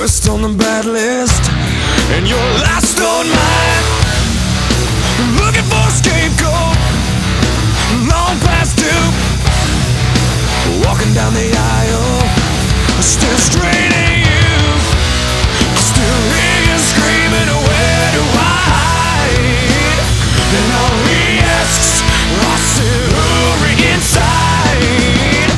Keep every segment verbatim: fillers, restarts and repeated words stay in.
first on the bad list, and you're last on mine. Looking for a scapegoat, long past due. Walking down the aisle, still straight at you. Still hear you screaming, where do I hide? And all he asks, I still hurry inside.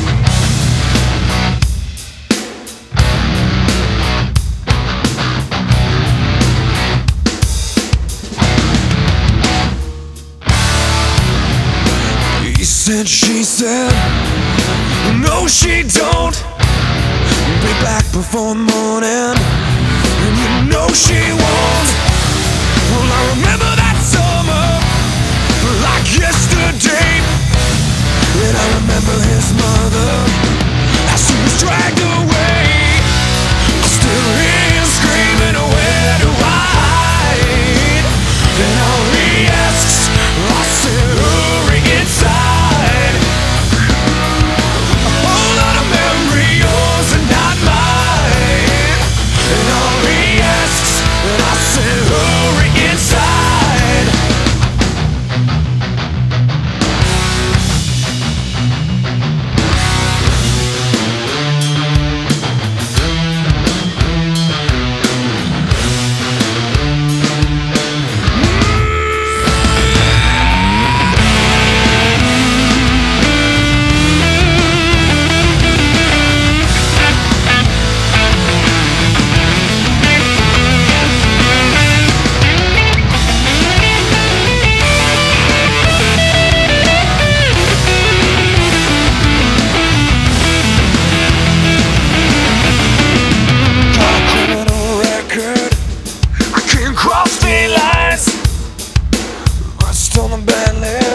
He said, she said, no she don't. Be back before morning, and you know she won't. Well, I remember that summer like yesterday, and I remember his mother as she was dragged away. I still hear you screaming, where do I hide? And all he asks, I still hurry inside. A whole lot of memory, yours and not mine. And all he asks, and I still hurry inside. Cross the lines, rest on the bad leg.